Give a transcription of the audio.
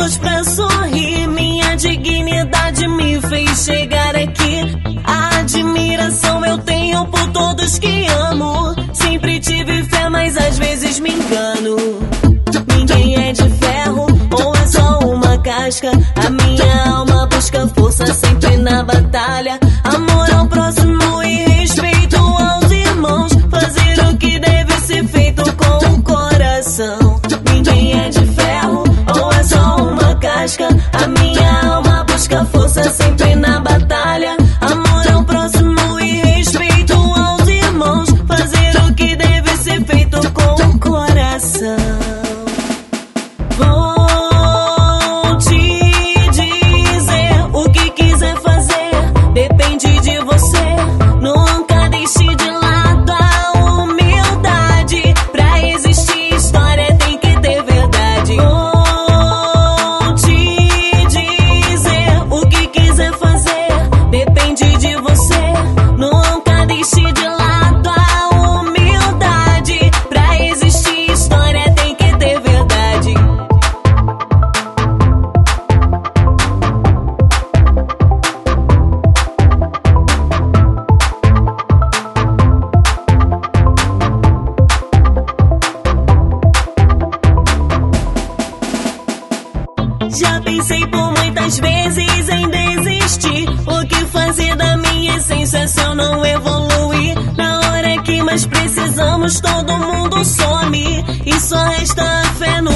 motivos pra sorrir. Minha dignidade me fez chegar aqui. A admiração eu tenho por todos que amo. Sempre tive fé, mas às vezes me engano. Ninguém é de ferro ou é só uma casca. A minha alma busca força sempre na batalha. Amor ao próximo e respeito aos irmãos. Fazer o que deve ser feito com o coração. Ninguém é de ferro ou é só uma casca. A minha alma busca força sempre na batalha. Amor ao próximo e respeito aos irmãos. Fazer o que deve ser feito com o coração. Vou te dizer o que quiser fazer, depende de você. Nunca deixe de lado a humildade. Pra existir história tem que ter verdade. Vou te dizer o que quiser fazer, depende de você. Nunca deixe de lado a humildade. Pra existir história tem que ter verdade. Já pensei por muitas vezes em desistir. O que fazer da minha essência se eu não evoluir? Na hora que mais precisamos todo mundo some. E só resta a fé no